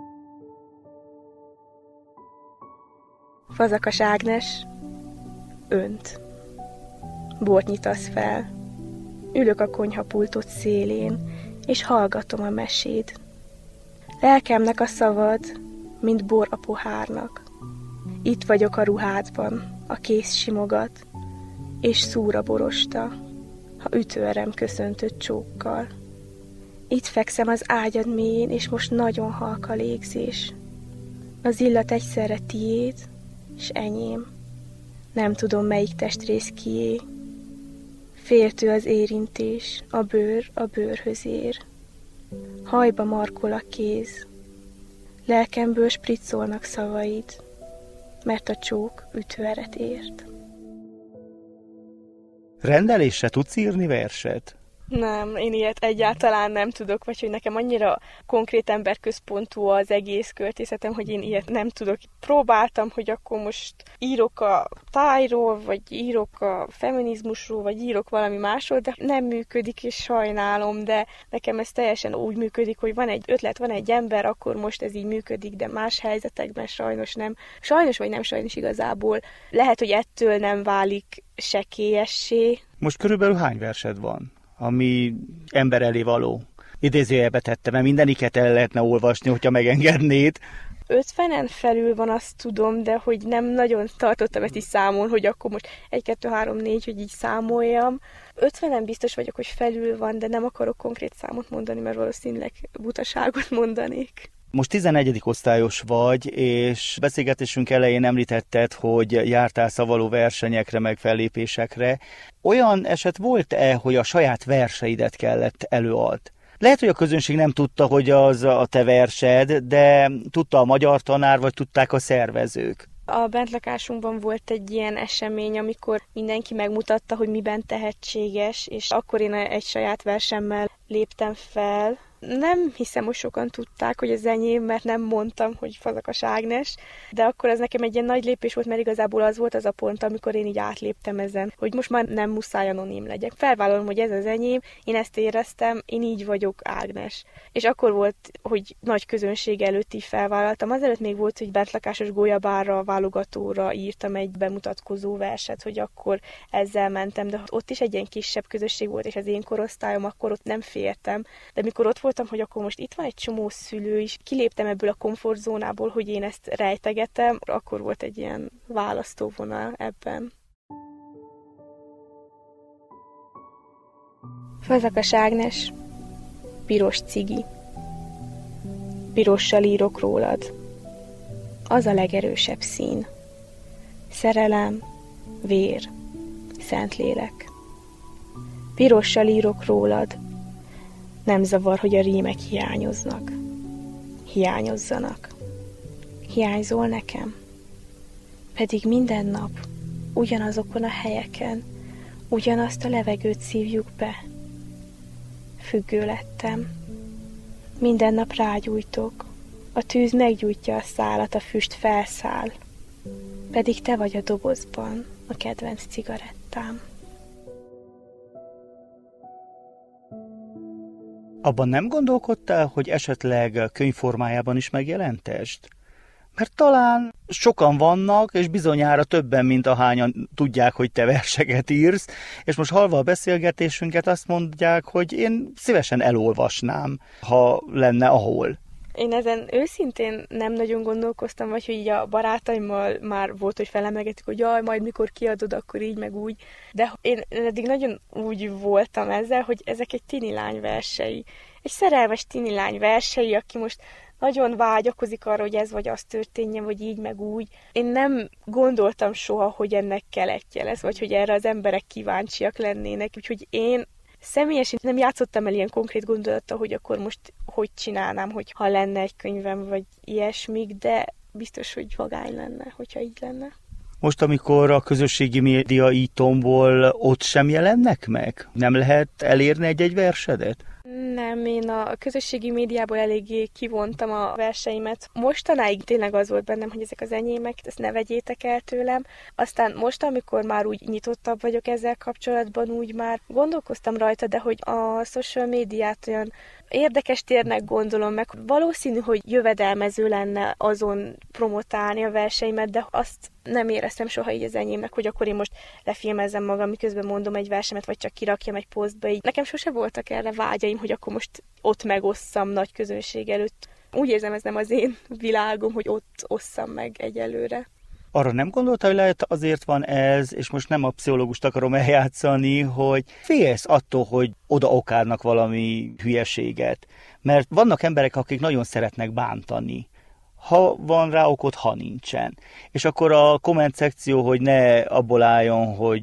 Fazakas Ágnes, önt. Bort nyitasz fel. Ülök a konyhapultot szélén, és hallgatom a meséd. Lelkemnek a szavad, mint bor a pohárnak. Itt vagyok a ruhádban, a kéz simogat, és szúr a borosta, ha ütőerem köszöntött csókkal. Itt fekszem az ágyad mélyén, és most nagyon halk a légzés. Az illat egyszerre tiéd, és enyém. Nem tudom, melyik testrész kié. Féltő az érintés, a bőr a bőrhöz ér. Hajba markol a kéz. Lelkemből spriccolnak szavaid, mert a csók ütőeret ért. Rendelésre tudsz írni verset? Nem, én ilyet egyáltalán nem tudok, vagy hogy nekem annyira konkrét emberközpontú az egész költészetem, hogy én ilyet nem tudok. Próbáltam, hogy akkor most írok a tájról, vagy írok a feminizmusról, vagy írok valami másról, de nem működik, és sajnálom, de nekem ez teljesen úgy működik, hogy van egy ötlet, van egy ember, akkor most ez így működik, de más helyzetekben sajnos nem. Sajnos vagy nem sajnos igazából. Lehet, hogy ettől nem válik sekélyessé. Most körülbelül hány versed van, ami ember elé való? Idézőjelbe tettem, mert mindeniket el lehetne olvasni, hogyha megengednéd. 50-en felül van, azt tudom, de hogy nem nagyon tartottam ezt is számon, hogy akkor most 1, 2, 3, 4, hogy így számoljam. 50-en biztos vagyok, hogy felül van, de nem akarok konkrét számot mondani, mert valószínűleg butaságot mondanék. Most 11. osztályos vagy, és beszélgetésünk elején említetted, hogy jártál szavaló versenyekre, meg fellépésekre. Olyan eset volt-e, hogy a saját verseidet kellett előad? Lehet, hogy a közönség nem tudta, hogy az a te versed, de tudta a magyar tanár, vagy tudták a szervezők. A bentlakásunkban volt egy ilyen esemény, amikor mindenki megmutatta, hogy miben tehetséges, és akkor én egy saját versemmel léptem fel. Nem hiszem, hogy sokan tudták, hogy ez enyém, mert nem mondtam, hogy Fazekas Ágnes, de akkor ez nekem egy ilyen nagy lépés volt, mert igazából az volt az a pont, amikor én így átléptem ezen, hogy most már nem muszáj anonim legyek. Felvállalom, hogy ez az enyém, én ezt éreztem, én így vagyok Ágnes. És akkor volt, hogy nagy közönség előtt így felvállaltam. Azelőtt még volt, hogy bentlakásos Gólyabárra, válogatóra írtam egy bemutatkozó verset, hogy akkor ezzel mentem, de ott is egy ilyen kisebb közösség volt, és az én korosztályom, akkor ott nem fértem. De mikor ott voltam, hogy akkor most itt van egy csomó szülő is, kiléptem ebből a komfortzónából, hogy én ezt rejtegetem, akkor volt egy ilyen választóvonal ebben. Fazekas Ágnes, piros cigi. Pirossal írok rólad. Az a legerősebb szín. Szerelem, vér, Szentlélek. Pirossal írok rólad. Nem zavar, hogy a rímek hiányoznak. Hiányozzanak. Hiányzol nekem? Pedig minden nap, ugyanazokon a helyeken, ugyanazt a levegőt szívjuk be. Függő lettem. Minden nap rágyújtok. A tűz meggyújtja a szálat, a füst felszáll. Pedig te vagy a dobozban, a kedvenc cigarettám. Abban nem gondolkodtál, hogy esetleg könyvformájában is megjelentesd? Mert talán sokan vannak, és bizonyára többen, mint ahányan tudják, hogy te verseket írsz, és most hallva a beszélgetésünket azt mondják, hogy én szívesen elolvasnám, ha lenne ahol. Én ezen őszintén nem nagyon gondolkoztam, vagy hogy így a barátaimmal már volt, hogy felemelgettük, hogy jaj, majd mikor kiadod, akkor így, meg úgy. De én eddig nagyon úgy voltam ezzel, hogy ezek egy tini lány versei. Egy szerelmes tini lány versei, aki most nagyon vágyakozik arra, hogy ez vagy az történjen, vagy így, meg úgy. Én nem gondoltam soha, hogy ennek keletje lesz, vagy hogy erre az emberek kíváncsiak lennének, úgyhogy én személyesen nem játszottam el ilyen konkrét gondolattal, hogy akkor most hogy csinálnám, hogy ha lenne egy könyvem, vagy ilyesmik, de biztos, hogy vagány lenne, hogyha így lenne. Most, amikor a közösségi média így tombol, ott sem jelennek meg? Nem lehet elérni egy-egy versedet? Nem, én a közösségi médiából eléggé kivontam a verseimet. Mostanáig tényleg az volt bennem, hogy ezek az enyémek, ezt ne vegyétek el tőlem. Aztán most, amikor már úgy nyitottabb vagyok ezzel kapcsolatban, úgy már gondolkoztam rajta, de hogy a social médiát olyan érdekes térnek gondolom meg. Valószínű, hogy jövedelmező lenne azon promotálni a verseimet, de azt nem éreztem soha így az enyémnek, hogy akkor én most lefilmezzem magam, miközben mondom egy versemet, vagy csak kirakjam egy posztba. Így nekem sose voltak erre vágyaim, hogy akkor most ott megosszam nagy közönség előtt. Úgy érzem, ez nem az én világom, hogy ott osszam meg egyelőre. Arra nem gondolta, hogy lehet azért van ez, és most nem a pszichológust akarom eljátszani, hogy félsz attól, hogy odaokádnak valami hülyeséget. Mert vannak emberek, akik nagyon szeretnek bántani. Ha van rá okod, ha nincsen. És akkor a komment szekció, hogy ne abból álljon, hogy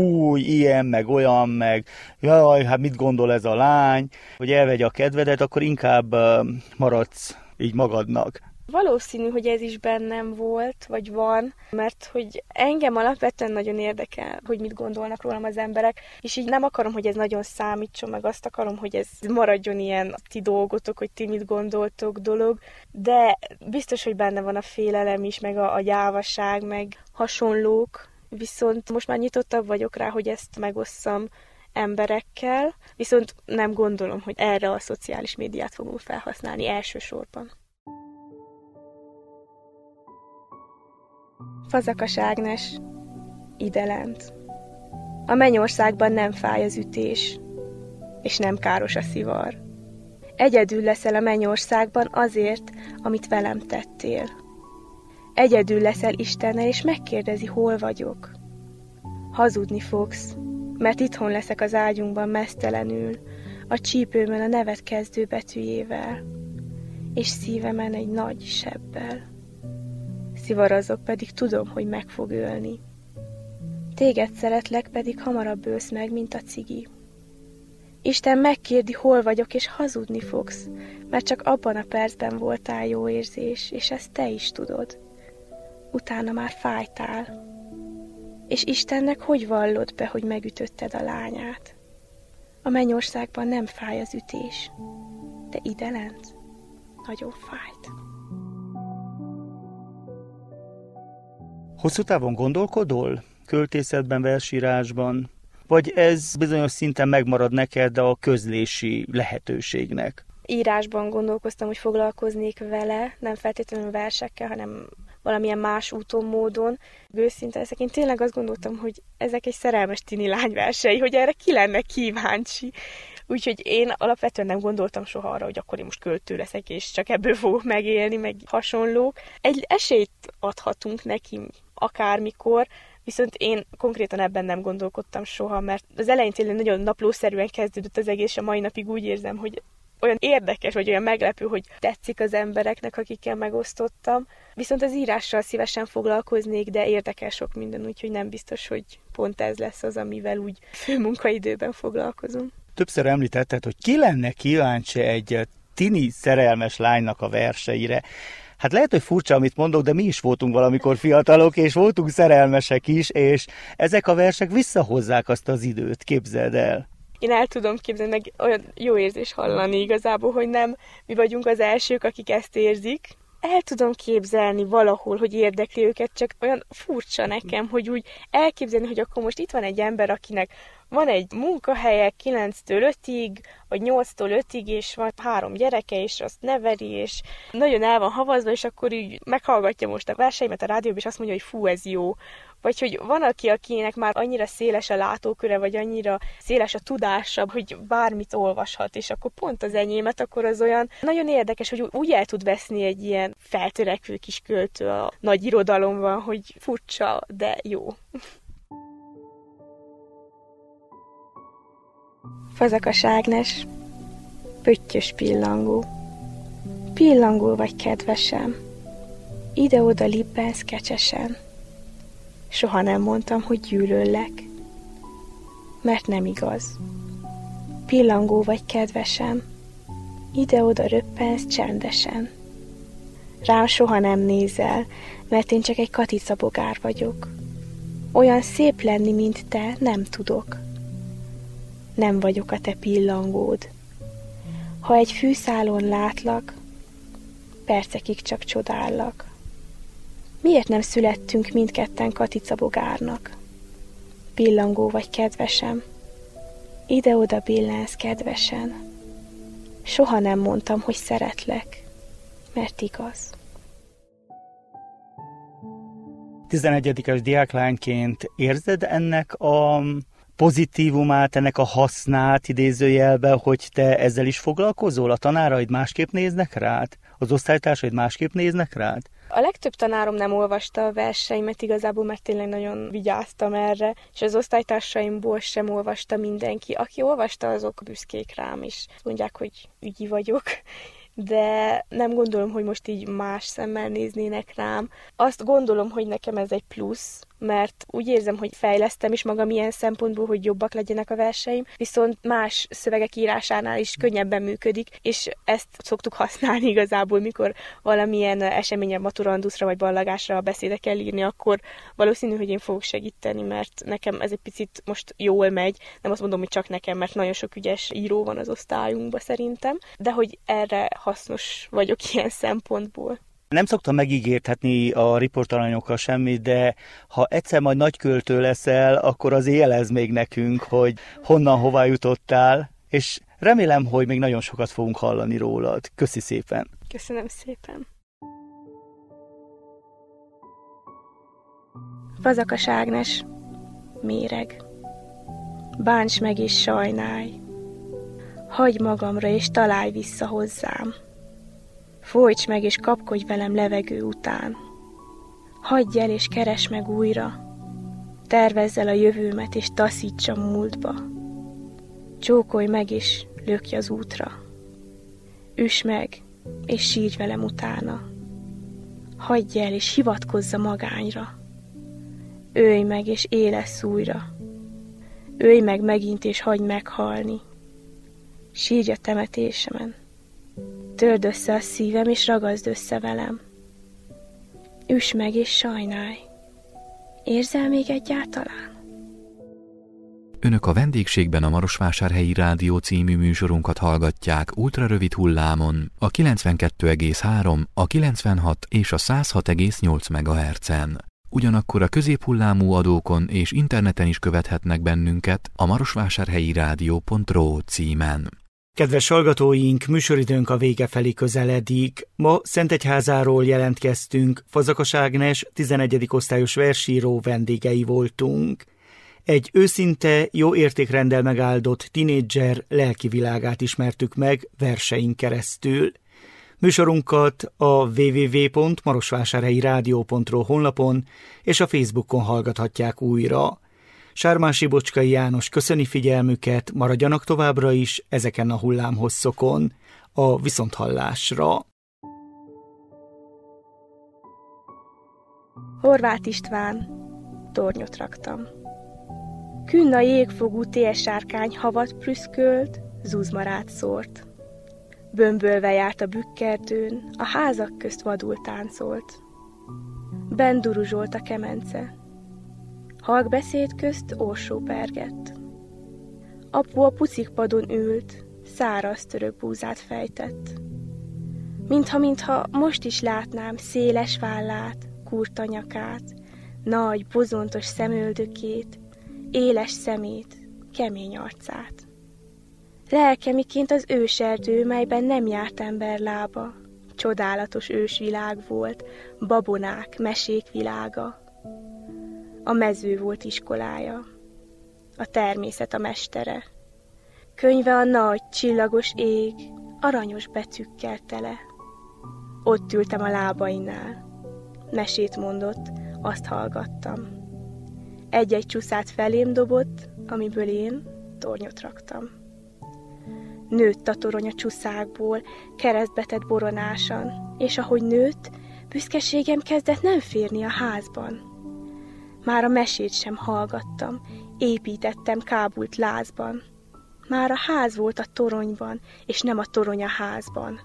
ilyen, meg olyan, meg jaj, hát mit gondol ez a lány, hogy elvegye a kedvedet, akkor inkább maradsz így magadnak. Valószínű, hogy ez is bennem volt, vagy van, mert hogy engem alapvetően nagyon érdekel, hogy mit gondolnak rólam az emberek, és így nem akarom, hogy ez nagyon számítson, meg azt akarom, hogy ez maradjon ilyen ti dolgotok, hogy ti mit gondoltok dolog, de biztos, hogy benne van a félelem is, meg a gyávaság, meg hasonlók, viszont most már nyitottabb vagyok rá, hogy ezt megosszam emberekkel, viszont nem gondolom, hogy erre a szociális médiát fogom felhasználni elsősorban. Fazekas Ágnes, Idelent. A mennyországban nem fáj az ütés, és nem káros a szivar. Egyedül leszel a mennyországban azért, amit velem tettél. Egyedül leszel Istennel, és megkérdezi, hol vagyok. Hazudni fogsz, mert itthon leszek az ágyunkban meztelenül, a csípőmön a nevet kezdő betűjével, és szívemen egy nagy sebbel. Szivarazok, pedig tudom, hogy meg fog ölni. Téged szeretlek, pedig hamarabb ölsz meg, mint a cigi. Isten megkérdi, hol vagyok, és hazudni fogsz, mert csak abban a percben voltál jó érzés, és ezt te is tudod. Utána már fájtál. És Istennek hogy vallod be, hogy megütötted a lányát? A mennyországban nem fáj az ütés, de idelent nagyon fájt. Hosszú távon gondolkodol? Költészetben, versírásban? Vagy ez bizonyos szinten megmarad neked a közlési lehetőségnek? Írásban gondolkoztam, hogy foglalkoznék vele, nem feltétlenül versekkel, hanem valamilyen más úton, módon. Őszinte leszek, én tényleg azt gondoltam, hogy ezek egy szerelmes tini lányversei, hogy erre ki lenne kíváncsi. Úgyhogy én alapvetően nem gondoltam soha arra, hogy akkor én most költő leszek, és csak ebből fogok megélni, meg hasonlók. Egy esélyt adhatunk neki akármikor, viszont én konkrétan ebben nem gondolkodtam soha, mert az elején tényleg nagyon naplószerűen kezdődött az egész, és a mai napig úgy érzem, hogy olyan érdekes, vagy olyan meglepő, hogy tetszik az embereknek, akikkel megosztottam. Viszont az írással szívesen foglalkoznék, de érdekel sok minden, úgyhogy nem biztos, hogy pont ez lesz az, amivel úgy főmunkaidőben foglalkozom. Többször említetted, hogy ki lenne kíváncsi egy tini szerelmes lánynak a verseire. Hát lehet, hogy furcsa, amit mondok, de mi is voltunk valamikor fiatalok, és voltunk szerelmesek is, és ezek a versek visszahozzák azt az időt, képzeld el. Én el tudom képzelni, meg olyan jó érzés hallani igazából, hogy nem mi vagyunk az elsők, akik ezt érzik. El tudom képzelni valahol, hogy érdekli őket, csak olyan furcsa nekem, hogy úgy elképzelni, hogy akkor most itt van egy ember, akinek van egy munkahelye 9-től 5-ig, vagy 8-tól 5-ig, és van 3 gyereke, és azt neveli, és nagyon el van havazva, és akkor így meghallgatja most a verseimet a rádióban, és azt mondja, hogy fú, ez jó. Vagy hogy van akinek már annyira széles a látóköre, vagy annyira széles a tudása, hogy bármit olvashat, és akkor pont az enyémet, akkor az olyan nagyon érdekes, hogy úgy el tud veszni egy ilyen feltörekvő kis költő a nagy irodalomban, hogy furcsa, de jó. Fazekas Ágnes, pöttyös pillangó. Pillangó vagy kedvesem, ide-oda libbensz kecsesen. Soha nem mondtam, hogy gyűlöllek, mert nem igaz. Pillangó vagy kedvesem, ide-oda röppensz csendesen. Rám soha nem nézel, mert én csak egy katicabogár vagyok. Olyan szép lenni, mint te, nem tudok. Nem vagyok a te pillangód. Ha egy fűszálon látlak, percekig csak csodállak. Miért nem születtünk mindketten katicabogárnak? Pillangó vagy kedvesem, ide-oda billensz kedvesen. Soha nem mondtam, hogy szeretlek, mert igaz. 11-es diáklányként érzed ennek a pozitívumát, ennek a hasznát idézőjelben, hogy te ezzel is foglalkozol? A tanáraid másképp néznek rád? Az osztálytársaid másképp néznek rád? A legtöbb tanárom nem olvasta a verseimet igazából, mert tényleg nagyon vigyáztam erre, és az osztálytársaimból sem olvasta mindenki. Aki olvasta, azok büszkék rám is. Mondják, hogy ügyi vagyok, de nem gondolom, hogy most így más szemmel néznének rám. Azt gondolom, hogy nekem ez egy plusz, mert úgy érzem, hogy fejlesztem is magam ilyen szempontból, hogy jobbak legyenek a verseim, viszont más szövegek írásánál is könnyebben működik, és ezt szoktuk használni igazából, mikor valamilyen eseményen, maturanduszra vagy ballagásra a beszédet kell írni, akkor valószínű, hogy én fogok segíteni, mert nekem ez egy picit most jól megy, nem azt mondom, hogy csak nekem, mert nagyon sok ügyes író van az osztályunkban szerintem, de hogy erre hasznos vagyok ilyen szempontból. Nem szoktam megígérthetni a riportalanyokkal semmit, de ha egyszer majd nagyköltő leszel, akkor azért jelezd még nekünk, hogy honnan, hová jutottál, és remélem, hogy még nagyon sokat fogunk hallani rólad. Köszi szépen! Köszönöm szépen! Fazekas Ágnes, méreg. Bánts meg és sajnálj. Hagyj magamra és találj vissza hozzám. Folyts meg és kapkodj velem levegő után. Hagyj el és keresd meg újra. Tervezz el a jövőmet és taszíts a múltba. Csókolj meg és lökj az útra. Üss meg és sírj velem utána. Hagyj el és hivatkozz a magányra. Ölj meg és élesz újra. Ölj meg megint és hagyd meghalni. Sírj a temetésemen. Törd össze a szívem, és ragaszd össze velem. Üss meg, és sajnálj. Érzel még egyáltalán? Önök a vendégségben a Marosvásárhelyi Rádió című műsorunkat hallgatják ultrarövid hullámon, a 92,3, a 96 és a 106,8 MHz-en. Ugyanakkor a középhullámú adókon és interneten is követhetnek bennünket a marosvásárhelyirádió.ro címen. Kedves hallgatóink, műsoridőnk a vége felé közeledik. Ma Szentegyházáról jelentkeztünk, Fazekas Ágnes 11. osztályos versíró vendégei voltunk. Egy őszinte, jó értékrenddel megáldott tinédzser lelki világát ismertük meg verseink keresztül. Műsorunkat a www.marosvásárhelyirádió.ro honlapon és a Facebookon hallgathatják újra. Sármási Bocskai János köszöni figyelmüket, maradjanak továbbra is ezeken a hullámhosszokon, a viszonthallásra. Horváth István, tornyot raktam. Künn a jégfogú télsárkány havat prüszkölt, zuzmarát szórt. Bömbölve járt a bükkerdőn, a házak közt vadul táncolt. Benn duruzsolt a kemence. Halk beszéd közt orsó pergett. Apu a pucikpadon ült, száraz török búzát fejtett. Mintha most is látnám széles vállát, kurta nyakát, nagy, bozontos szemöldökét, éles szemét, kemény arcát. Lelkemiként az őserdő, melyben nem járt ember lába, csodálatos ősvilág volt, babonák, mesék világa. A mező volt iskolája, a természet a mestere. Könyve a nagy, csillagos ég, aranyos betűkkel tele. Ott ültem a lábainál. Mesét mondott, azt hallgattam. Egy-egy csúszát felém dobott, amiből én tornyot raktam. Nőtt a torony a csuszákból, keresztbetett boronásan, és ahogy nőtt, büszkeségem kezdett nem férni a házban. Már a mesét sem hallgattam, építettem kábult lázban. Már a ház volt a toronyban, és nem a torony a házban.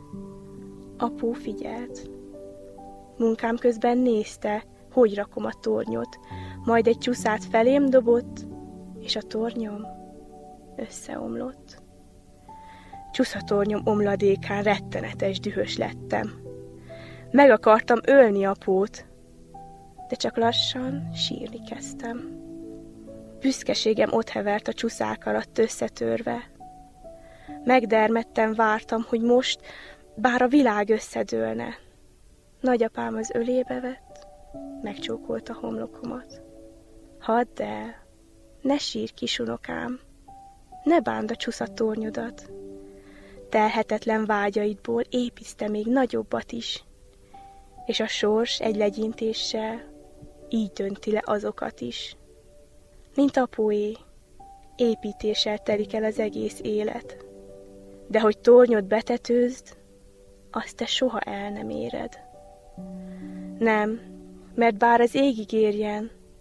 Apu figyelt. Munkám közben nézte, hogy rakom a tornyot, majd egy csúszát felém dobott, és a tornyom összeomlott. Csúszatornyom omladékán rettenetes dühös lettem. Meg akartam ölni apót, de csak lassan sírni kezdtem. Büszkeségem otthevert a csúszák alatt összetörve. Megdermedten vártam, hogy most, bár a világ összedőlne. Nagyapám az ölébe vett, megcsókolta homlokomat. Hadd el, ne sírj, kisunokám, ne bánd a csúszatornyodat. Telhetetlen vágyaidból épízte még nagyobbat is, és a sors egy legyintéssel így dönti le azokat is. Mint apóé, építéssel telik el az egész élet, de hogy tornyot betetőzd, azt te soha el nem éred. Nem, mert bár az égig érjen,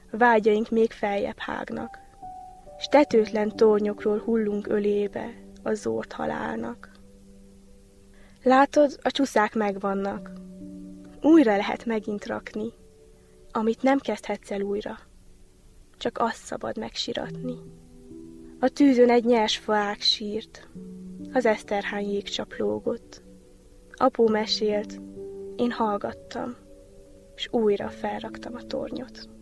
vágyaink még feljebb hágnak, s tetőtlen tornyokról hullunk ölébe a zord halálnak. Látod, a csuszák megvannak, újra lehet megint rakni, amit nem kezdhetsz el újra, csak azt szabad megsiratni. A tűzön egy nyers faág sírt, az eszterhány jégcsap lógott. Apó mesélt, én hallgattam, s újra felraktam a tornyot.